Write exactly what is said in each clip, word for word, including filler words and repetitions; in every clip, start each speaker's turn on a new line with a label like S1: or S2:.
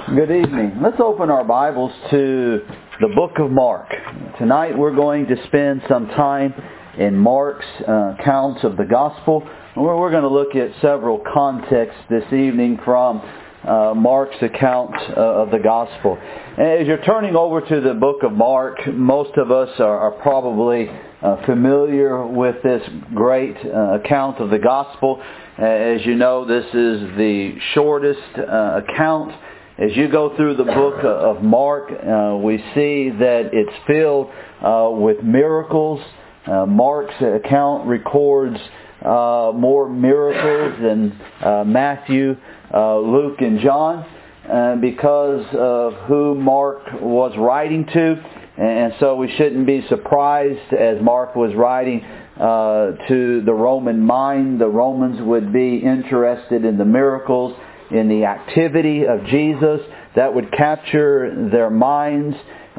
S1: Good evening. Let's open our Bibles to the book of Mark. Tonight we're going to spend some time in Mark's uh, accounts of the gospel. We're, we're going to look at several contexts this evening from uh, Mark's account uh, of the gospel. And as you're turning over to the book of Mark, most of us are, are probably uh, familiar with this great uh, account of the gospel. As you know, this is the shortest uh, account. As you go through the book of Mark, uh, we see that it's filled uh, with miracles. Uh, Mark's account records uh, more miracles than uh, Matthew, uh, Luke, and John uh, because of who Mark was writing to. And so we shouldn't be surprised as Mark was writing uh, to the Roman mind. The Romans would be interested in the miracles, in the activity of Jesus that would capture their minds.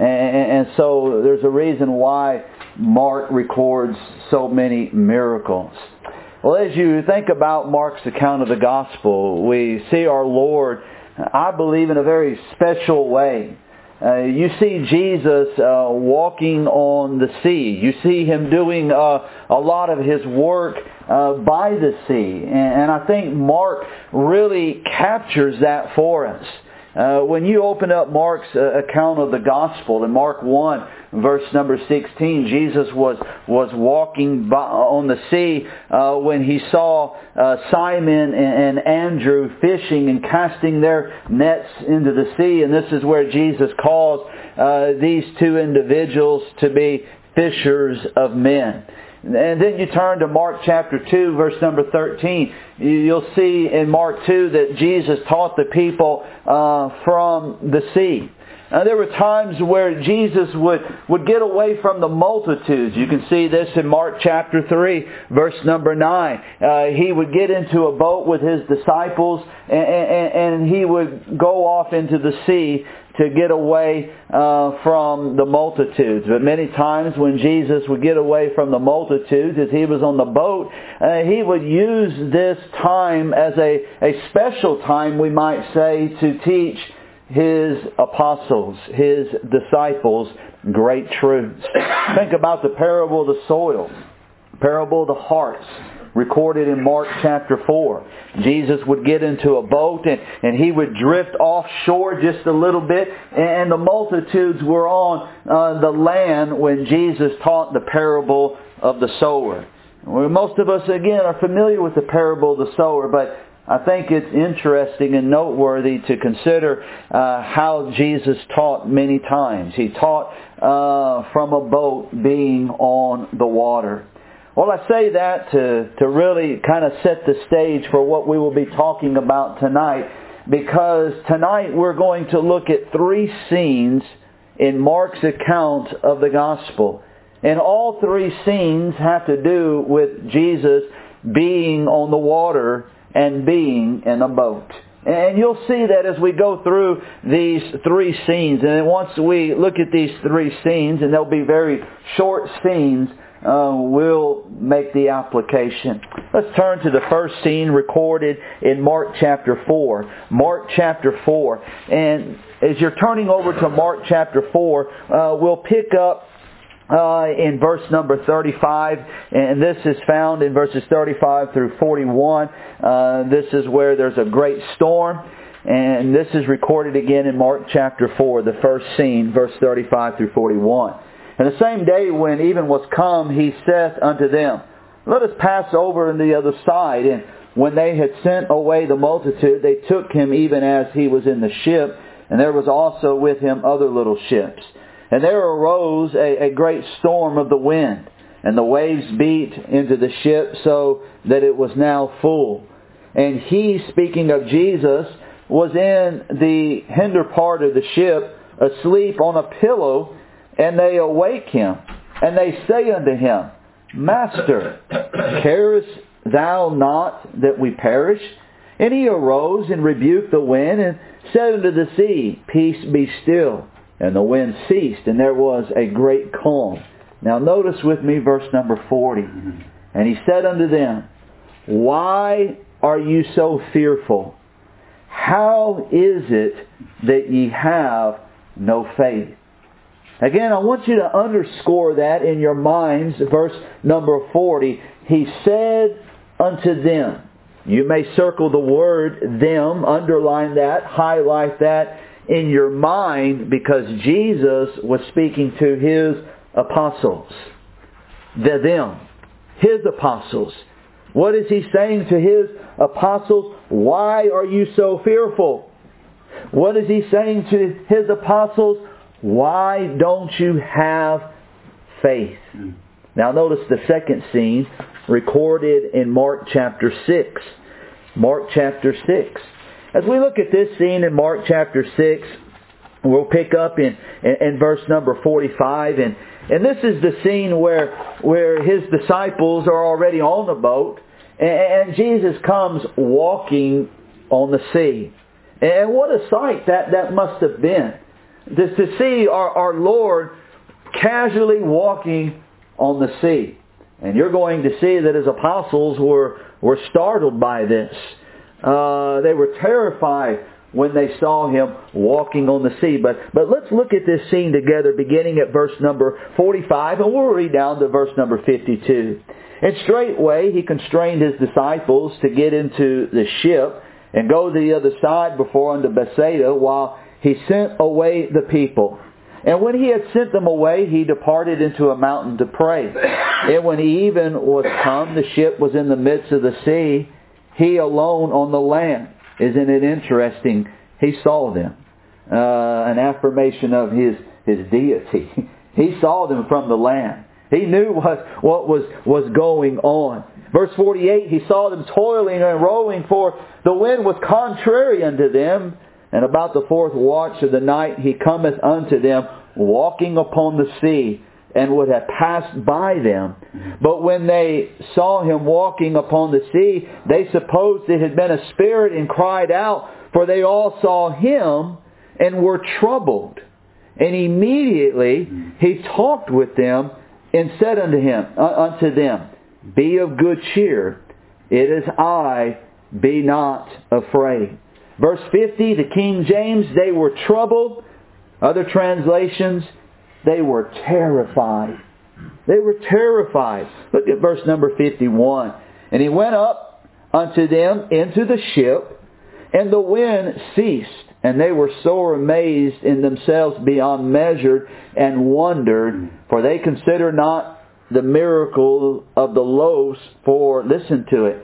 S1: And so there's a reason why Mark records so many miracles. Well, as you think about Mark's account of the gospel, we see our Lord, I believe, in a very special way. Uh, you see Jesus uh, walking on the sea. You see Him doing uh, a lot of His work uh, by the sea. And, and I think Mark really captures that for us. Uh, when you open up Mark's uh, account of the gospel in Mark one, verse number sixteen, Jesus was was walking by, on the sea uh, when He saw uh, Simon and, and Andrew fishing and casting their nets into the sea. And this is where Jesus calls uh, these two individuals to be fishers of men. And then you turn to Mark chapter two, verse number thirteen. You'll see in Mark two that Jesus taught the people uh, from the sea. Uh, there were times where Jesus would, would get away from the multitudes. You can see this in Mark chapter three, verse number nine. Uh, he would get into a boat with His disciples and, and, and He would go off into the sea to get away uh, from the multitudes. But many times when Jesus would get away from the multitudes, as He was on the boat, uh, He would use this time as a, a special time, we might say, to teach His apostles, His disciples, great truths. Think about the parable of the soil, parable of the hearts, recorded in Mark chapter four. Jesus would get into a boat and, and He would drift offshore just a little bit, and the multitudes were on uh, the land when Jesus taught the parable of the sower. Well, most of us, again, are familiar with the parable of the sower, but I think it's interesting and noteworthy to consider uh, how Jesus taught many times. He taught uh, from a boat being on the water. Well, I say that to, to really kind of set the stage for what we will be talking about tonight, because tonight we're going to look at three scenes in Mark's account of the gospel. And all three scenes have to do with Jesus being on the water and being in a boat. And you'll see that as we go through these three scenes. And then once we look at these three scenes, and they'll be very short scenes, uh, we'll make the application. Let's turn to the first scene recorded in Mark chapter four. Mark chapter four. And as you're turning over to Mark chapter four, uh, we'll pick up Uh, in verse number thirty-five, and this is found in verses thirty-five through forty-one. Uh, this is where there's a great storm, and this is recorded again in Mark chapter four, the first scene, verse thirty-five through forty-one. And the same day when even was come, He saith unto them, Let us pass over on the other side. And when they had sent away the multitude, they took Him even as He was in the ship, and there was also with Him other little ships. And there arose a, a great storm of the wind, and the waves beat into the ship so that it was now full. And He, speaking of Jesus, was in the hinder part of the ship, asleep on a pillow, and they awake Him. And they say unto Him, Master, carest Thou not that we perish? And He arose and rebuked the wind, and said unto the sea, Peace, be still. And the wind ceased, and there was a great calm. Now notice with me verse number forty. And He said unto them, Why are you so fearful? how is it that ye have no faith? Again, I want you to underscore that in your minds. Verse number forty. He said unto them. You may circle the word them, underline that, highlight that in your mind, because Jesus was speaking to His apostles. The them. His apostles. What is He saying to His apostles? Why are you so fearful? What is He saying to His apostles? Why don't you have faith? Now notice the second scene recorded in Mark chapter six. Mark chapter six. As we look at this scene in Mark chapter six, we'll pick up in, in, in verse number forty-five. And, and this is the scene where, where His disciples are already on the boat. And, and Jesus comes walking on the sea. And what a sight that, that must have been. To, to see our, our Lord casually walking on the sea. And you're going to see that His apostles were, were startled by this. Uh, they were terrified when they saw Him walking on the sea. But, but let's look at this scene together, beginning at verse number forty-five, and we'll read down to verse number fifty-two. And straightway He constrained His disciples to get into the ship and go to the other side before unto Bethsaida, while He sent away the people. And when He had sent them away, He departed into a mountain to pray. And when even was come, the ship was in the midst of the sea, He alone on the land. Isn't it interesting? He saw them. Uh, an affirmation of His, His deity. He saw them from the land. He knew what, what was, was going on. Verse forty-eight, He saw them toiling and rowing, for the wind was contrary unto them. And about the fourth watch of the night He cometh unto them, walking upon the sea, and would have passed by them. But when they saw Him walking upon the sea, they supposed it had been a spirit, and cried out, for they all saw Him, and were troubled. And immediately He talked with them, and said unto him, uh, unto them, Be of good cheer, it is I, be not afraid. Verse fifty, the King James, they were troubled. Other translations, they were terrified. They were terrified. Look at verse number fifty-one. And He went up unto them into the ship, and the wind ceased. And they were sore amazed in themselves beyond measure, and wondered, for they considered not the miracle of the loaves, for, listen to it,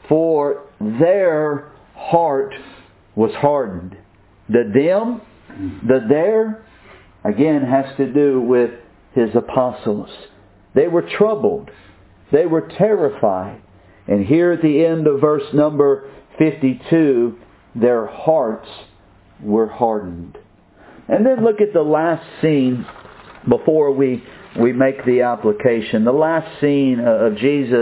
S1: for their heart was hardened. The them, the there, again has to do with His apostles. They were troubled. They were terrified. And here at the end of verse number fifty-two, their hearts were hardened. And then look at the last scene before we, we make the application. The last scene of Jesus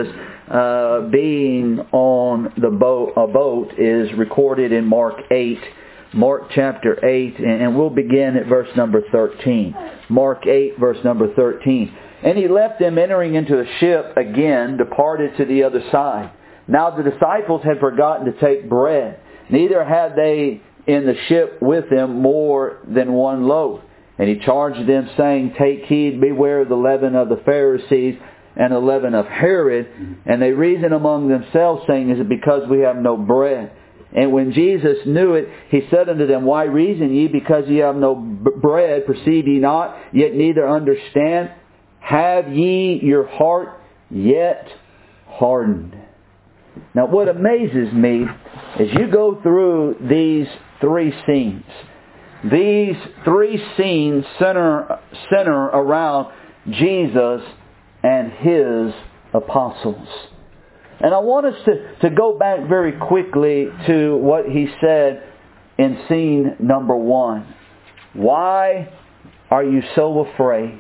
S1: uh, being on the boat, a boat is recorded in Mark eight. Mark chapter eight, and we'll begin at verse number thirteen. Mark eight, verse number thirteen. And He left them, entering into a ship again, departed to the other side. Now the disciples had forgotten to take bread, neither had they in the ship with them more than one loaf. And He charged them, saying, Take heed, beware of the leaven of the Pharisees and the leaven of Herod. And they reasoned among themselves, saying, Is it because we have no bread? And when Jesus knew it, He said unto them, Why reason ye, because ye have no b- bread? Perceive ye not, yet neither understand? Have ye your heart yet hardened? Now what amazes me is you go through these three scenes. These three scenes center, center around Jesus and His apostles. And I want us to, to go back very quickly to what He said in scene number one. Why are you so afraid?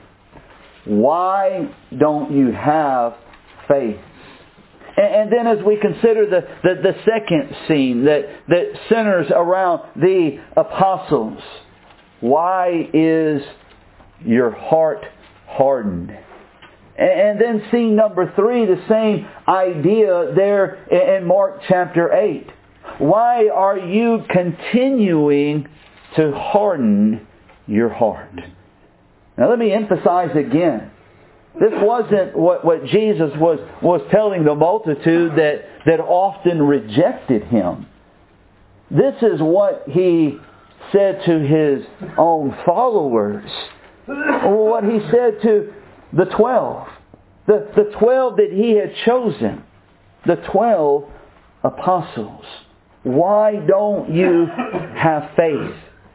S1: Why don't you have faith? And then as we consider the, the, the second scene that, that centers around the apostles, why is your heart hardened? And then scene number three, the same idea there in Mark chapter eight. why are you continuing to harden your heart? Now let me emphasize again. This wasn't what, what Jesus was, was telling the multitude that, that often rejected Him. This is what He said to His own followers. What He said to the twelve. The, the twelve that He had chosen. The twelve apostles. Why don't you have faith?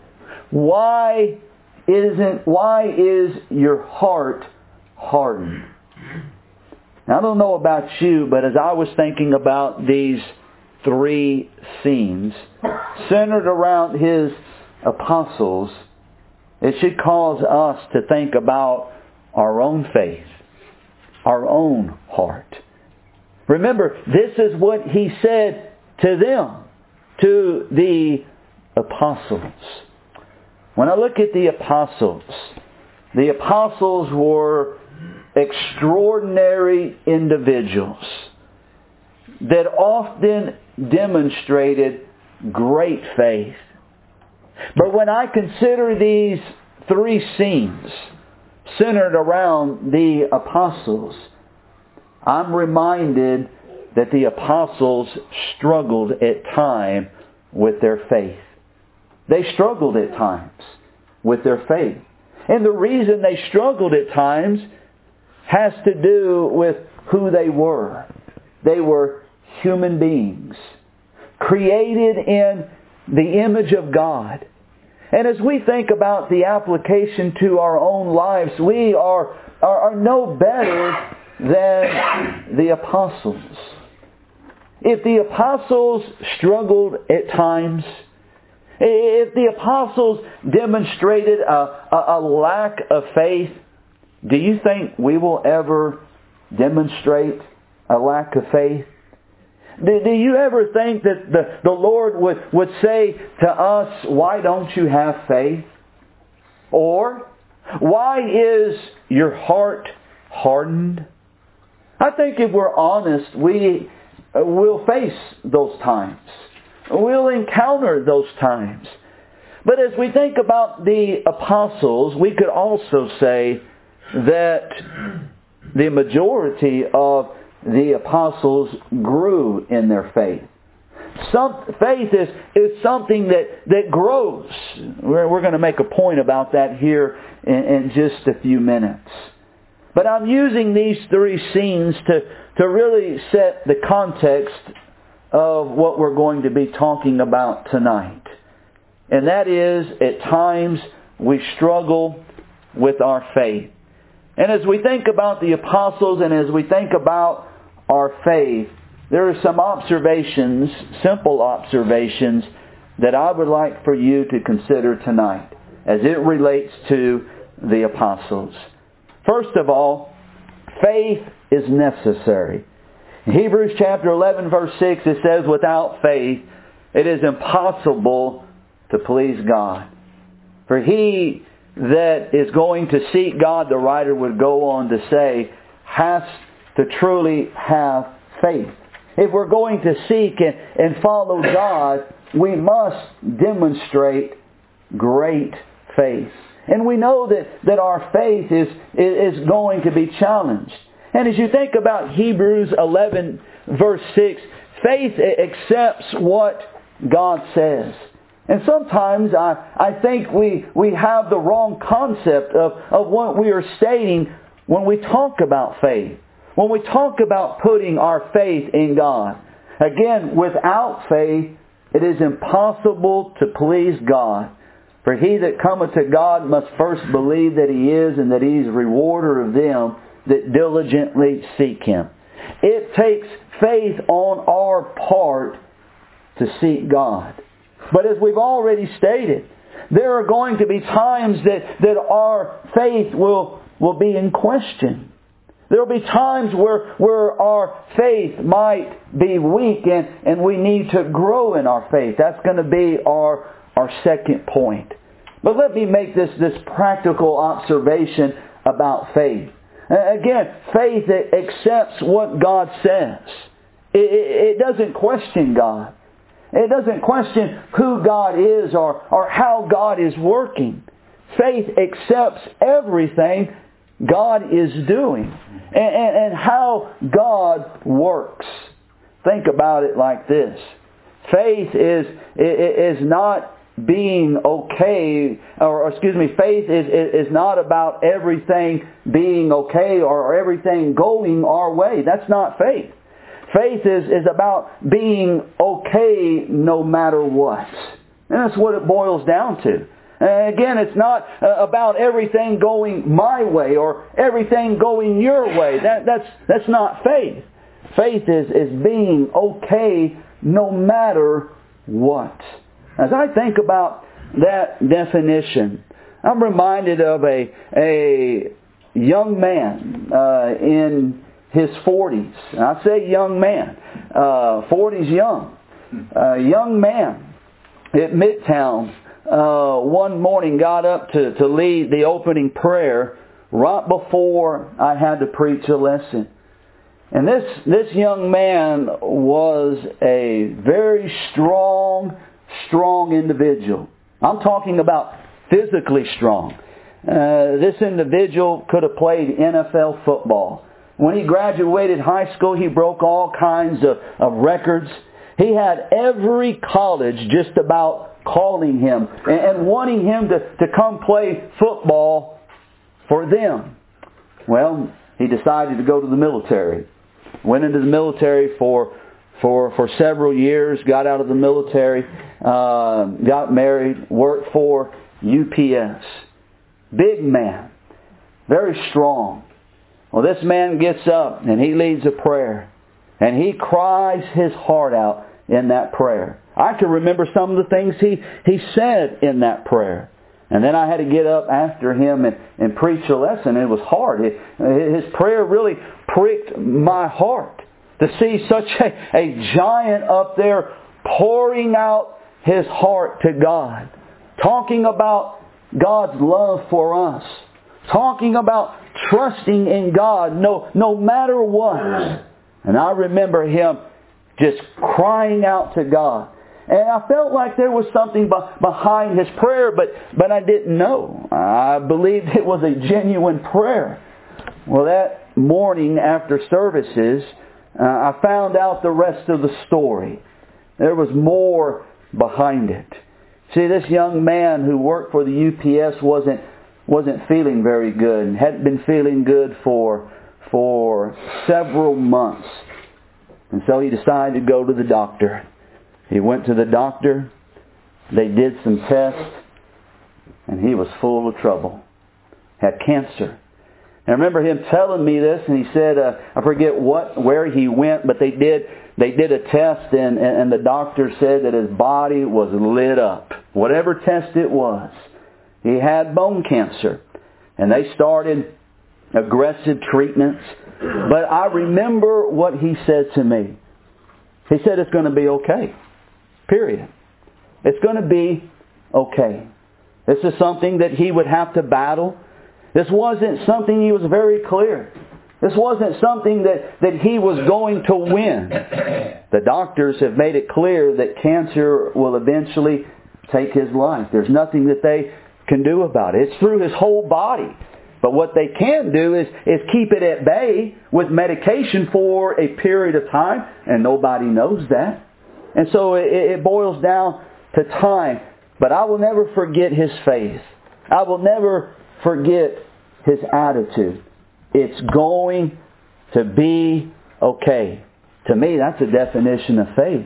S1: Why isn't, why is your heart hardened? Now, I don't know about you, but as I was thinking about these three scenes centered around His apostles, it should cause us to think about our own faith, our own heart. Remember, this is what He said to them, to the apostles. When I look at the apostles, the apostles were extraordinary individuals that often demonstrated great faith. But when I consider these three scenes centered around the apostles, I'm reminded that the apostles struggled at times with their faith. They struggled at times with their faith. And the reason they struggled at times has to do with who they were. They were human beings, created in the image of God. And as we think about the application to our own lives, we are, are, are no better than the apostles. If the apostles struggled at times, if the apostles demonstrated a, a, a lack of faith, do you think we will ever demonstrate a lack of faith? Do, do you ever think that the, the Lord would, would say to us, why don't you have faith? Or, why is your heart hardened? I think if we're honest, we will face those times. We'll encounter those times. But as we think about the apostles, we could also say that the majority of the apostles grew in their faith. Some, faith is, is something that, that grows. We're, we're going to make a point about that here in, in just a few minutes. But I'm using these three scenes to, to really set the context of what we're going to be talking about tonight. And that is, at times, we struggle with our faith. And as we think about the apostles and as we think about our faith, there are some observations, simple observations, that I would like for you to consider tonight as it relates to the apostles. First of all, faith is necessary. In Hebrews chapter eleven verse six it says, without faith it is impossible to please God. For he that is going to seek God, the writer would go on to say, has to truly have faith. If we're going to seek and, and follow God, we must demonstrate great faith. And we know that, that our faith is, is going to be challenged. And as you think about Hebrews eleven verse six, faith accepts what God says. And sometimes I, I think we, we have the wrong concept of, of what we are stating when we talk about faith. When we talk about putting our faith in God. Again, without faith, it is impossible to please God. For he that cometh to God must first believe that He is, and that He is a rewarder of them that diligently seek Him. It takes faith on our part to seek God. But as we've already stated, there are going to be times that, that our faith will, will be in question. There will be times where, where our faith might be weak and, and we need to grow in our faith. That's going to be our, our second point. But let me make this, this practical observation about faith. Again, faith accepts what God says. It, it, it doesn't question God. It doesn't question who God is or, or how God is working. Faith accepts everything God is doing and, and, and how God works. Think about it like this. Faith is, is not being okay, or excuse me, faith is, is not about everything being okay or everything going our way. That's not faith. Faith is, is about being okay no matter what. And that's what it boils down to. And again, it's not about everything going my way or everything going your way. That, that's, that's not faith. Faith is, is being okay no matter what. As I think about that definition, I'm reminded of a, a young man uh, in his forties. And I say young man. Uh, forties young. A young man at Midtown uh, one morning got up to, to lead the opening prayer right before I had to preach a lesson. And this, this young man was a very strong, strong individual. I'm talking about physically strong. Uh, this individual could have played N F L football. When he graduated high school, he broke all kinds of, of records. He had every college just about calling him and, and wanting him to, to come play football for them. Well, he decided to go to the military. Went into the military for for for several years, got out of the military, uh, got married, worked for U P S. Big man, very strong. Well, this man gets up and he leads a prayer. And he cries his heart out in that prayer. I can remember some of the things he, he said in that prayer. And then I had to get up after him and, and preach a lesson. It was hard. It, his prayer really pricked my heart to see such a, a giant up there pouring out his heart to God. Talking about God's love for us. Talking about trusting in God no, no matter what. And I remember him just crying out to God. And I felt like there was something behind his prayer, but, but I didn't know. I believed it was a genuine prayer. Well, that morning after services, uh, I found out the rest of the story. There was more behind it. See, this young man who worked for the U P S wasn't wasn't feeling very good and hadn't been feeling good for for several months. And so he decided to go to the doctor. He went to the doctor. They did some tests. And he was full of trouble. Had cancer. And I remember him telling me this, and he said, uh, I forget what, where he went, but they did they did a test, and, and the doctor said that his body was lit up. Whatever test it was. He had bone cancer. And they started aggressive treatments. But I remember what he said to me. He said, it's going to be okay. Period. It's going to be okay. This is something that he would have to battle. This wasn't something he was very clear. This wasn't something that, that he was going to win. The doctors have made it clear that cancer will eventually take his life. There's nothing that they can do about it. It's through his whole body. But what they can do is, is keep it at bay with medication for a period of time, and nobody knows that. And so it, it boils down to time. But I will never forget his faith. I will never forget his attitude. It's going to be okay. To me, that's a definition of faith.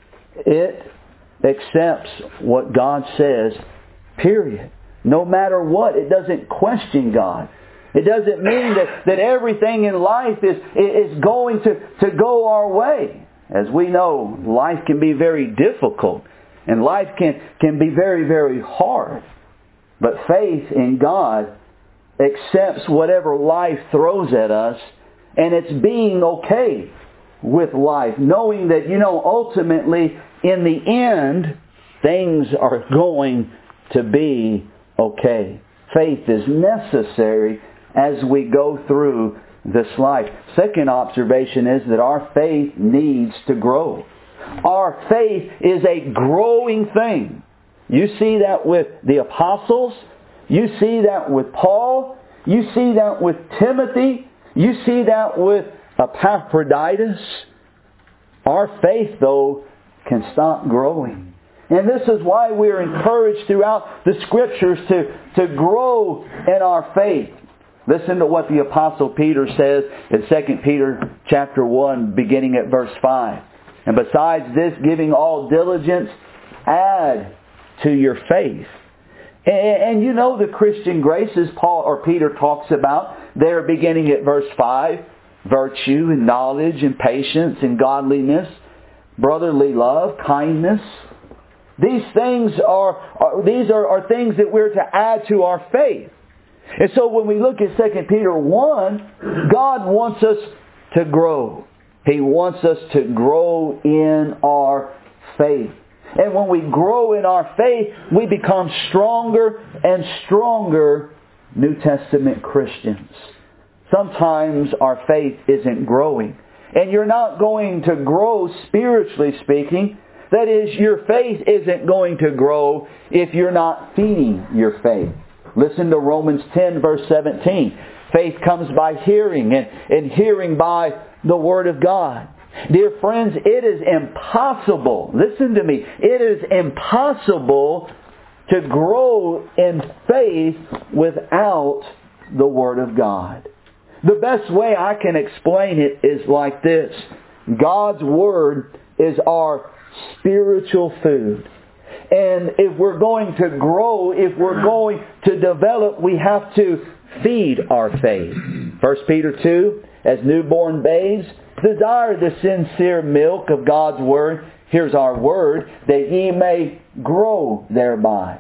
S1: It accepts what God says, period. No matter what, it doesn't question God. It doesn't mean that, that everything in life is, is going to, to go our way. As we know, life can be very difficult. And life can, can be very, very hard. But faith in God accepts whatever life throws at us. And it's being okay with life. Knowing that, you know, ultimately, in the end, things are going to be okay. Faith is necessary as we go through this life. Second observation is that our faith needs to grow. Our faith is a growing thing. You see that with the apostles. You see that with Paul. You see that with Timothy. You see that with Epaphroditus. Our faith, though, can stop growing. And this is why we are encouraged throughout the Scriptures to, to grow in our faith. Listen to what the Apostle Peter says in Second Peter chapter one, beginning at verse five. And besides this, giving all diligence, add to your faith. And, and you know the Christian graces Paul or Peter talks about there beginning at verse five. Virtue and knowledge and patience and godliness, brotherly love, kindness. These things are, are these are, are things that we're to add to our faith. And so when we look at Second Peter one, God wants us to grow. He wants us to grow in our faith. And when we grow in our faith, we become stronger and stronger New Testament Christians. Sometimes our faith isn't growing. And you're not going to grow spiritually speaking. That is, your faith isn't going to grow if you're not feeding your faith. Listen to Romans ten verse seventeen. Faith comes by hearing, and, and hearing by the Word of God. Dear friends, it is impossible, listen to me, it is impossible to grow in faith without the Word of God. The best way I can explain it is like this. God's Word is our spiritual food. And if we're going to grow, if we're going to develop, we have to feed our faith. First Peter two, as newborn babes, desire the sincere milk of God's Word. Here's our word, that ye may grow thereby.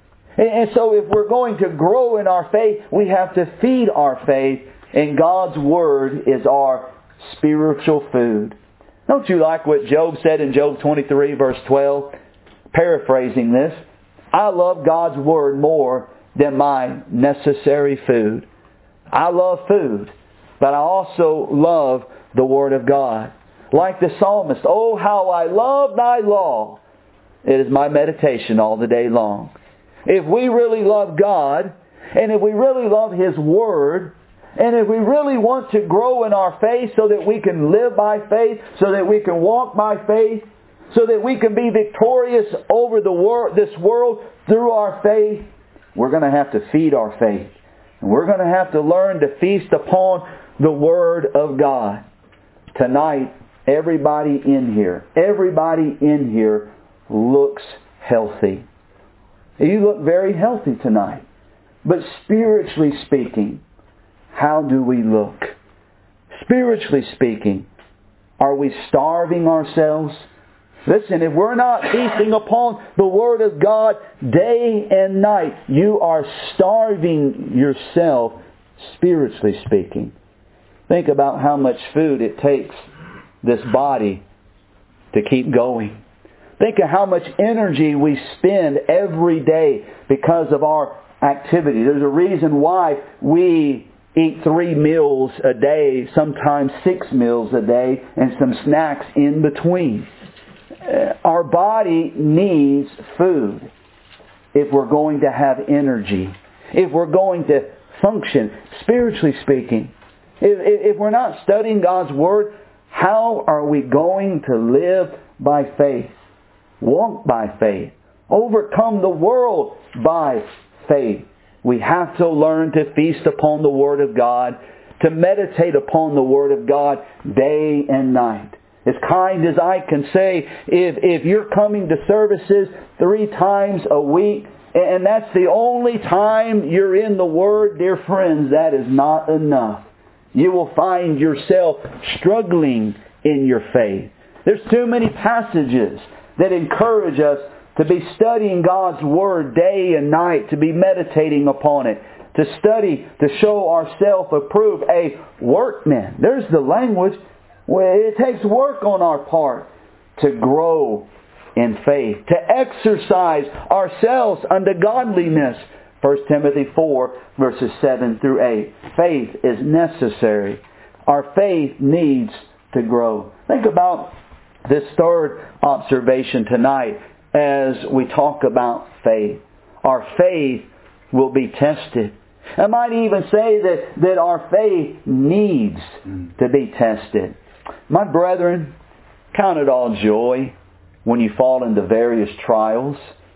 S1: And so if we're going to grow in our faith, we have to feed our faith. And God's Word is our spiritual food. Don't you like what Job said in Job twenty-three verse twelve? Paraphrasing this, I love God's Word more than my necessary food. I love food, but I also love the Word of God. Like the psalmist, oh how I love thy law. It is my meditation all the day long. If we really love God, and if we really love His Word, and if we really want to grow in our faith so that we can live by faith, so that we can walk by faith, so that we can be victorious over the wor- this world through our faith, we're going to have to feed our faith. And we're going to have to learn to feast upon the Word of God. Tonight, everybody in here, everybody in here looks healthy. You look very healthy tonight. But spiritually speaking, how do we look? Spiritually speaking, are we starving ourselves? Listen, if we're not feasting upon the Word of God day and night, you are starving yourself spiritually speaking. Think about how much food it takes this body to keep going. Think of how much energy we spend every day because of our activity. There's a reason why we eat three meals a day, sometimes six meals a day, and some snacks in between. Our body needs food if we're going to have energy, if we're going to function, spiritually speaking. If, if we're not studying God's Word, how are we going to live by faith, walk by faith, overcome the world by faith? We have to learn to feast upon the Word of God, to meditate upon the Word of God day and night. As kind as I can say, if, if you're coming to services three times a week, and that's the only time you're in the Word, dear friends, that is not enough. You will find yourself struggling in your faith. There's too many passages that encourage us to be studying God's Word day and night, to be meditating upon it, to study, to show ourselves approved, a workman. There's the language. It takes work on our part to grow in faith, to exercise ourselves unto godliness. First Timothy four, verses seven through eight. Faith is necessary. Our faith needs to grow. Think about this third observation tonight as we talk about faith. Our faith will be tested. I might even say that, that our faith needs to be tested. My brethren, count it all joy when you fall into various trials,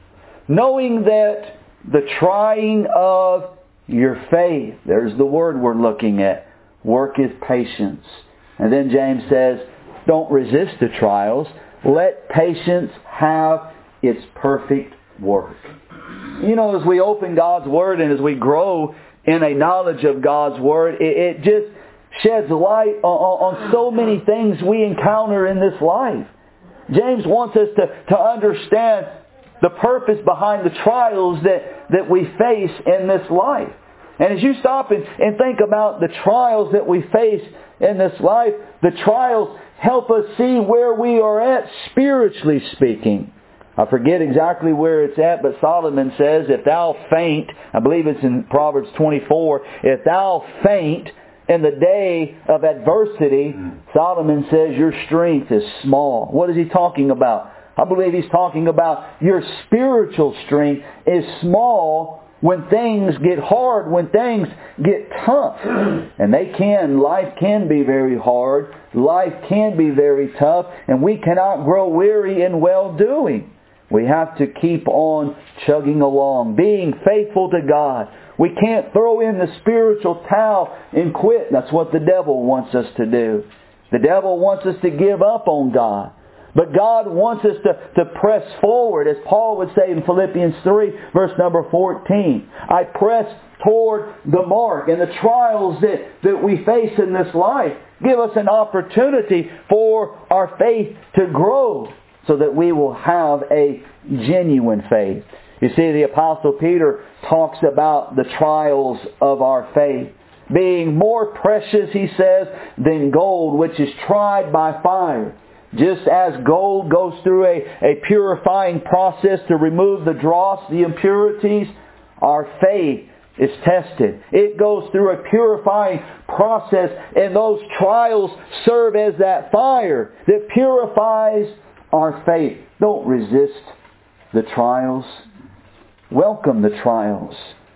S1: knowing that the trying of your faith, there's the word we're looking at, worketh patience. And then James says, don't resist the trials. Let patience have its perfect work. You know, as we open God's Word and as we grow in a knowledge of God's Word, it, it just sheds light on, on so many things we encounter in this life. James wants us to, to understand the purpose behind the trials that, that we face in this life. And as you stop and, and think about the trials that we face in this life, the trials help us see where we are at spiritually speaking. I forget exactly where it's at, but Solomon says, if thou faint, I believe it's in Proverbs twenty-four, if thou faint in the day of adversity, Solomon says your strength is small. What is he talking about? I believe he's talking about your spiritual strength is small when things get hard, when things get tough. And they can, life can be very hard, life can be very tough, and we cannot grow weary in well-doing. We have to keep on chugging along, being faithful to God. We can't throw in the spiritual towel and quit. That's what the devil wants us to do. The devil wants us to give up on God. But God wants us to, to press forward, as Paul would say in Philippians three, verse number fourteen. I press toward the mark. And the trials that, that we face in this life give us an opportunity for our faith to grow, so that we will have a genuine faith. You see, the Apostle Peter talks about the trials of our faith being more precious, he says, than gold, which is tried by fire. Just as gold goes through a, a purifying process to remove the dross, the impurities, our faith is tested. It goes through a purifying process, and those trials serve as that fire that purifies our faith. Don't resist the trials. Welcome the trials.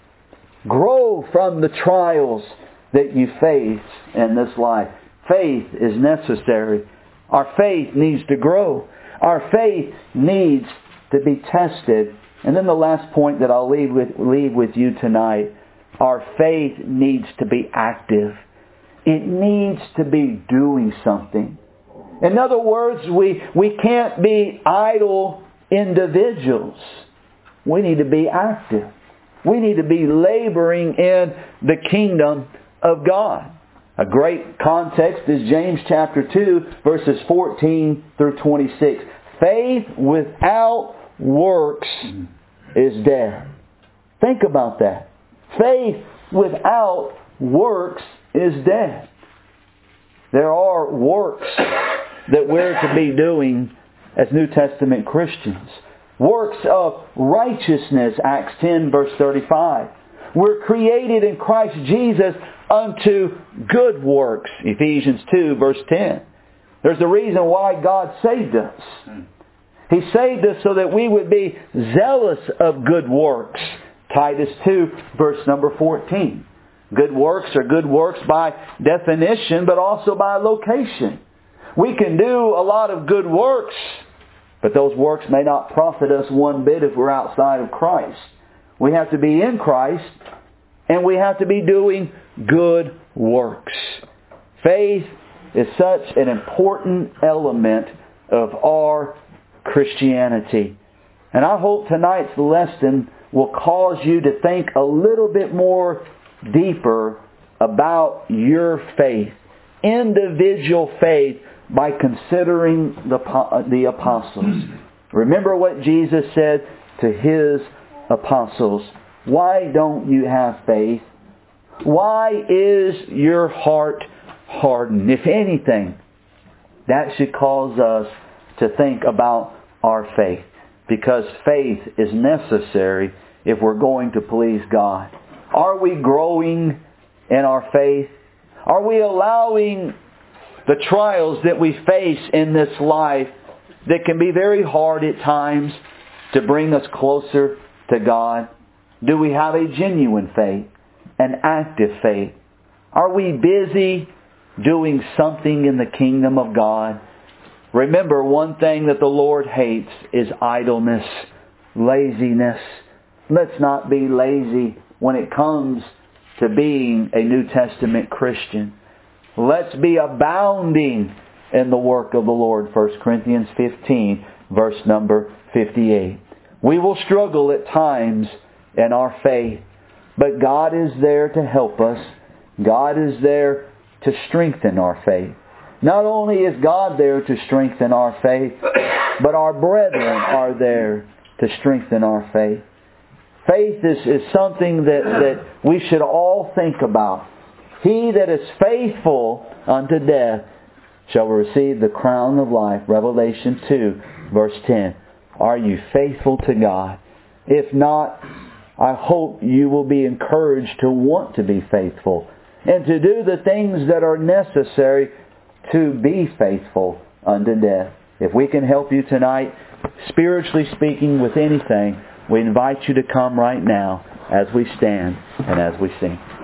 S1: Grow from the trials that you face in this life. Faith is necessary. Our faith needs to grow. Our faith needs to be tested. And then the last point that I'll leave with, leave with you tonight, our faith needs to be active. It needs to be doing something. In other words, we, we can't be idle individuals. We need to be active. We need to be laboring in the kingdom of God. A great context is James chapter two, verses fourteen through twenty-six. Faith without works is dead. Think about that. Faith without works is dead. There are works that we're to be doing as New Testament Christians. Works of righteousness, Acts ten, verse thirty-five. We're created in Christ Jesus unto good works, Ephesians two, verse ten. There's a reason why God saved us. He saved us so that we would be zealous of good works, Titus two, verse number fourteen. Good works are good works by definition, but also by location. We can do a lot of good works, but those works may not profit us one bit if we're outside of Christ. We have to be in Christ, and we have to be doing good works. Faith is such an important element of our Christianity. And I hope tonight's lesson will cause you to think a little bit more deeper about your faith, individual faith, by considering the, the apostles. Remember what Jesus said to His apostles. Why don't you have faith? Why is your heart hardened? If anything, that should cause us to think about our faith. Because faith is necessary if we're going to please God. Are we growing in our faith? Are we allowing the trials that we face in this life that can be very hard at times to bring us closer to God? Do we have a genuine faith, an active faith? Are we busy doing something in the kingdom of God? Remember, one thing that the Lord hates is idleness, laziness. Let's not be lazy when it comes to being a New Testament Christian. Let's be abounding in the work of the Lord. First Corinthians fifteen, verse number fifty-eight. We will struggle at times in our faith, but God is there to help us. God is there to strengthen our faith. Not only is God there to strengthen our faith, but our brethren are there to strengthen our faith. Faith is, is something that, that we should all think about. He that is faithful unto death shall receive the crown of life. Revelation two, verse ten. Are you faithful to God? If not, I hope you will be encouraged to want to be faithful and to do the things that are necessary to be faithful unto death. If we can help you tonight, spiritually speaking, with anything, we invite you to come right now as we stand and as we sing.